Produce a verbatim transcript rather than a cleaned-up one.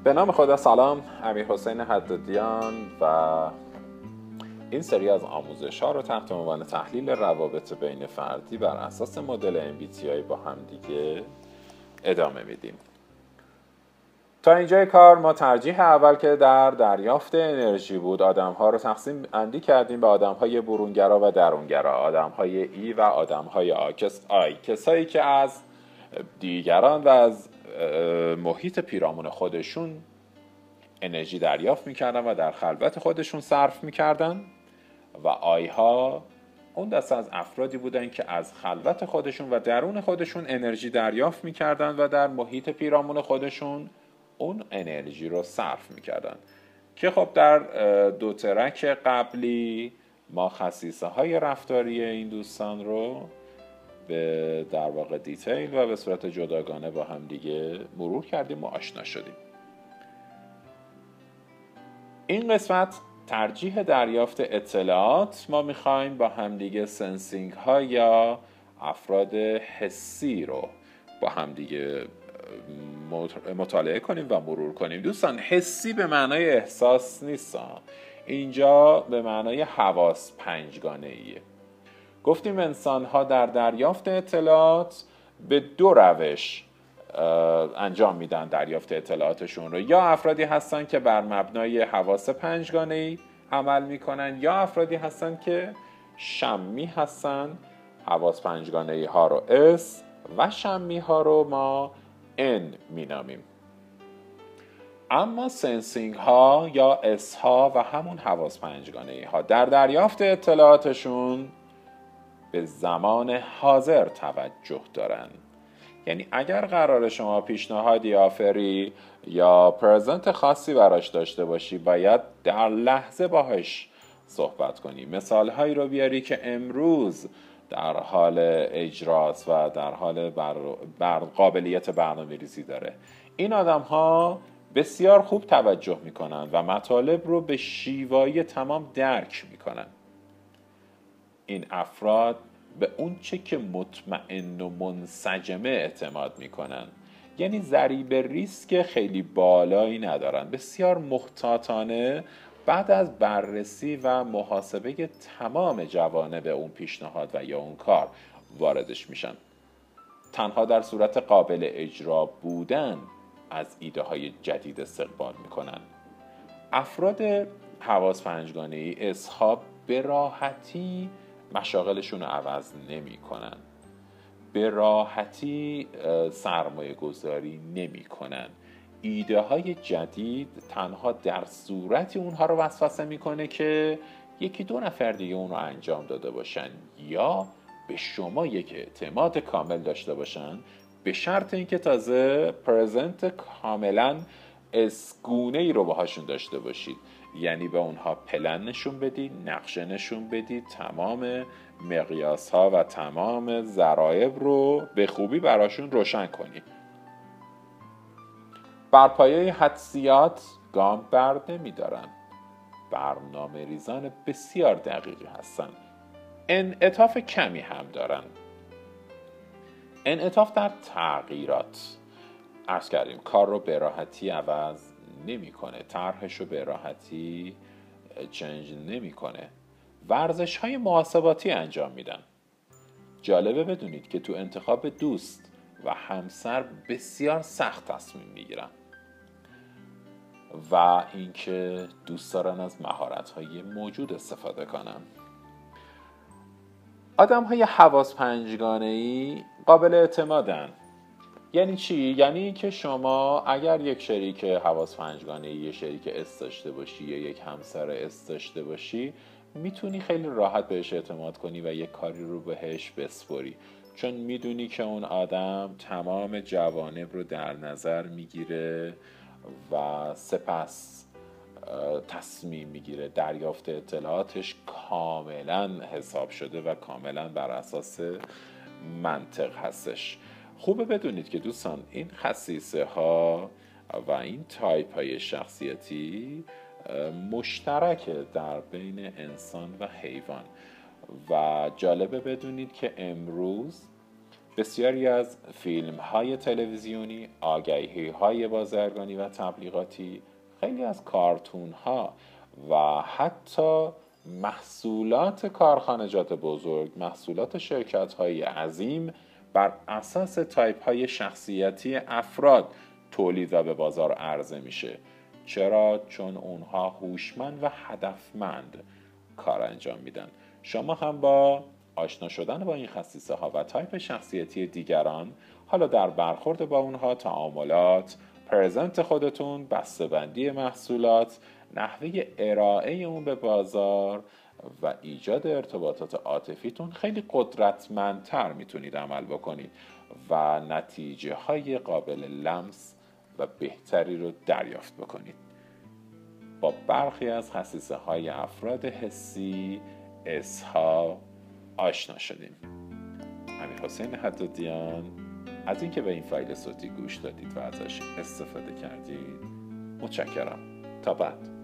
به نام خدا. سلام، امیرحسین حدادیان و این سری از آموزش ها رو تحت عنوان تحلیل روابط بین فردی بر اساس مدل ام بی تی آی با هم دیگه ادامه میدیم. تا اینجای کار ما ترجیح اول که در دریافت انرژی بود آدم ها رو تقسیم بندی کردیم به آدم های برونگرا و درونگرا، آدم های ای و آدم های آی، کسایی که از دیگران و از محیط پیرامون خودشون انرژی دریافت میکردن و در خلوت خودشون صرف میکردن، و آیها اون دسته از افرادی بودن که از خلوت خودشون و درون خودشون انرژی دریافت میکردن و در محیط پیرامون خودشون اون انرژی رو صرف میکردن. که خب در دو ترک قبلی ما خصیصه های رفتاری این دوستان رو به در واقع دیتیل و به صورت جداگانه با هم دیگه مرور کردیم و آشنا شدیم. این قسمت ترجیح دریافت اطلاعات، ما میخوایم با همدیگه سنسینگ ها یا افراد حسی رو با همدیگه مطالعه کنیم و مرور کنیم. دوستان، حسی به معنای احساس نیست، اینجا به معنای حواس پنجگانه ایه. گفتیم انسان ها در دریافت اطلاعات به دو روش انجام میدن دریافت اطلاعاتشون رو. یا افرادی هستن که بر مبنای حواس پنجگانه‌ای عمل میکنن، یا افرادی هستن که شمی هستن. حواس پنجگانه‌ای ها رو S و شمی ها رو ما N مینامیم. اما سنسینگ ها یا S ها و همون حواس پنجگانه‌ای ها در دریافت اطلاعاتشون به زمان حاضر توجه دارن. یعنی اگر قرار شما پیشنهادی، آفری یا پرزنت خاصی براش داشته باشی، باید در لحظه باهاش صحبت کنی. مثال هایی رو بیاری که امروز در حال اجراست و در حال بر, بر قابلیت برنامه ریزی داره. این آدم ها بسیار خوب توجه میکنن و مطالب رو به شیوایی تمام درک میکنن. این افراد به اون چه که مطمئن و منسجمه اعتماد میکنن، یعنی ضریب ریسک خیلی بالایی ندارن. بسیار محتاطانه بعد از بررسی و محاسبه تمام جوانب اون پیشنهاد و یا اون کار واردش میشن. تنها در صورت قابل اجرا بودن از ایده های جدید استقبال میکنن. افراد حواس پنجگانه‌ای اصحاب به راحتی مشاغلشون رو عوض نمی کنن، به راحتی سرمایه گذاری نمی کنن. ایده های جدید تنها در صورتی اونها رو وسوسه می کنه که یکی دو نفر دیگه اون رو انجام داده باشن یا به شما یک اعتماد کامل داشته باشن، به شرط اینکه تازه پرزنت کاملا اسگونه ای رو باهاشون داشته باشید. یعنی به اونها پلن نشون بدید، نقشه نشون بدید، تمام مقیاس ها و تمام ضرایب رو به خوبی براشون روشن کنید. بر پایه حدسیات گام بر نمی دارن. برنامه ریزان بسیار دقیقی هستن. انعطاف کمی هم دارن. انعطاف در تغییرات، عرض کردیم کار رو به راحتی عوض نمی کنه، طرحش رو به راحتی چنج نمی کنه. ورزش های محاسباتی انجام میدن. جالبه بدونید که تو انتخاب دوست و همسر بسیار سخت تصمیم میگیرن و اینکه دوست دارن از مهارت های موجود استفاده کنن. آدم های حواس پنجگانه‌ای قابل اعتمادن. یعنی چی؟ یعنی که شما اگر یک شریک حواس پنجگانه‌ای، یک شریک اس داشته باشی یا یک همسر اس داشته باشی، میتونی خیلی راحت بهش اعتماد کنی و یک کاری رو بهش بسپاری، چون میدونی که اون آدم تمام جوانب رو در نظر میگیره و سپس تصمیم میگیره. دریافت اطلاعاتش کاملا حساب شده و کاملا بر اساس منطق هستش. خوبه بدونید که دوستان این خصیصه ها و این تایپ های شخصیتی مشترکه در بین انسان و حیوان و جالبه بدونید که امروز بسیاری از فیلم های تلویزیونی، آگهی های بازرگانی و تبلیغاتی، خیلی از کارتون ها و حتی محصولات کارخانجات بزرگ، محصولات شرکت های عظیم بر اساس تایپ های شخصیتی افراد تولید و به بازار عرضه میشه. چرا؟ چون اونها هوشمند و هدفمند کار انجام میدن. شما هم با آشنا شدن با این خصیصه ها و تایپ شخصیتی دیگران، حالا در برخورد با اونها، تعاملات، پرزنت خودتون، بسته‌بندی محصولات، نحوه ارائه اون به بازار و ایجاد ارتباطات عاطفیتون خیلی قدرتمندتر میتونید عمل بکنید و نتیجه های قابل لمس و بهتری رو دریافت بکنید. با برخی از خصیصه های افراد حسی اسها آشنا شدیم. امیرحسین حدادیان از اینکه به این فایل صوتی گوش دادید و ازش استفاده کردید متشکرم. تا بعد.